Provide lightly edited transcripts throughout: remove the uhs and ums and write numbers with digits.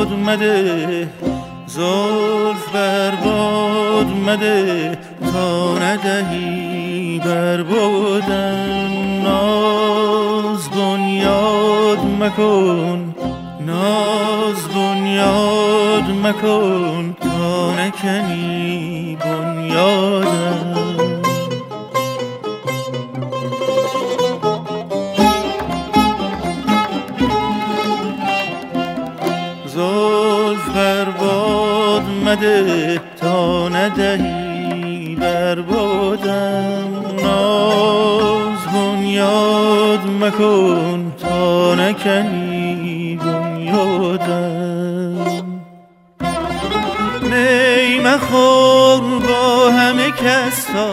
باد مده، زلف بر باد مده تا ندهی بر بادم. ناز بنیاد مکن، ناز بنیاد مکن تا نکنی بنیادم. زلف بر باد مده تا ندهی بر بادم. ناز بنیاد مکن تا نکنی بنیادم. می مخور با همه کس تا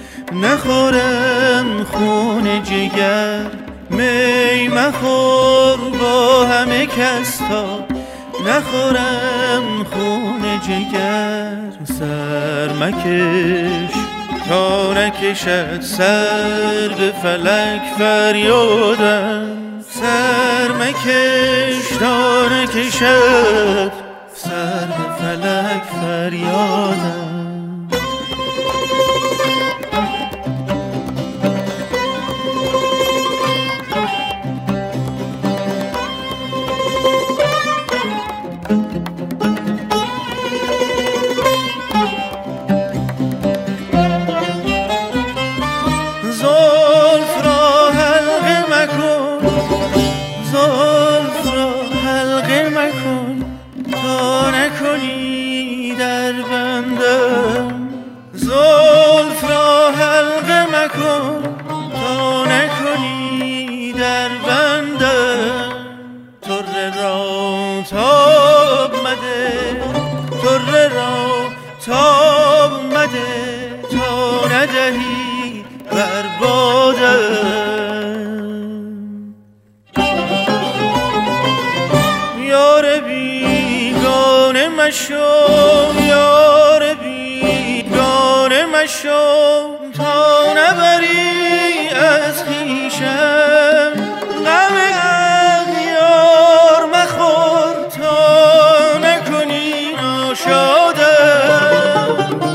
نخورم خون جگر. می مخور با همه کس تا نخورم خون جگر. سر مکش تا نکشد سر به فلک فریادم. سر مکش تا نکشد سر به فلک فریادم. زلف را حلقه مکن تا نکنی در بندم. طره را تاب مده، طره را تاب مده تا ندهی بر بادم. یار بیگانه مشو، یار بیگانه مشو تا نبری از خویشم. غم اغیار مخور تا نکنی ناشادم.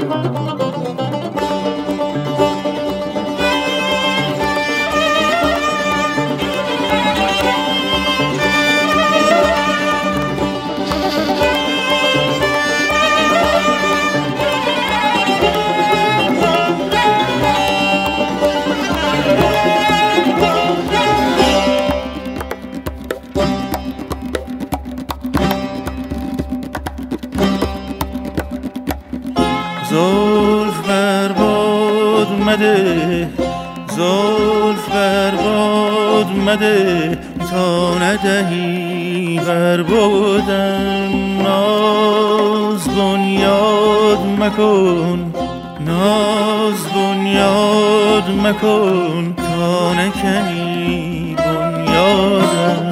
زلف بر باد مده، زلف بر باد مده تا ندهی بر بادم. ناز بنیاد مکن، ناز بنیاد مکن تا نکنی بنیادم.